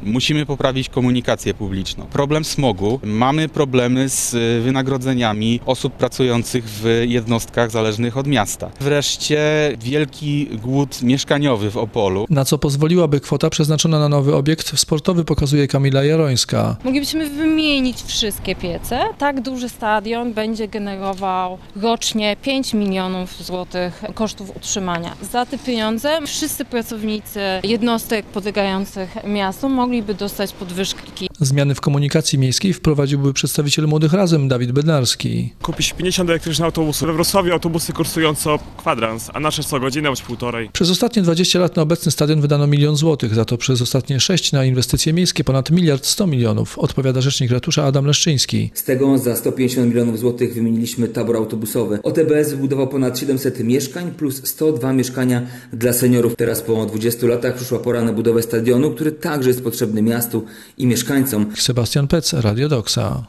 Musimy poprawić komunikację publiczną. Problem smogu. Mamy problemy z wynagrodzeniami osób pracujących w jednostkach zależnych od miasta. Wreszcie wielki głód mieszkaniowy w Opolu. Na co pozwoliłaby kwota przeznaczona na nowy obiekt sportowy, pokazuje Kamila Jarońska. Moglibyśmy wymienić wszystkie piece. Tak duży stadion będzie generował rocznie 5 milionów złotych kosztów utrzymania. Za te pieniądze wszyscy pracownicy jednostek podlegających miastu mogliby dostać podwyżki. Zmiany w komunikacji miejskiej wprowadziłby przedstawiciel Młodych Razem Dawid Bednarski. Kupić 50 elektrycznych autobusów. We Wrocławiu autobusy kursują co kwadrans, a nasze co godzinę bądź półtorej. Przez ostatnie 20 lat na obecny stadion wydano 1 milion złotych, za to przez ostatnie 6 na inwestycje miejskie ponad 1 100 000 000, odpowiada rzecznik ratusza Adam Leszczyński. Z tego za 150 milionów złotych wymieniliśmy tabor autobusowy. OTBS wybudował ponad 700 mieszkań plus 102 mieszkania dla seniorów. Teraz po 20 latach przyszła pora na budowę stadionu, który także jest potrzebny miastu i mieszkańcom. Sebastian Pec, Radio Doxa.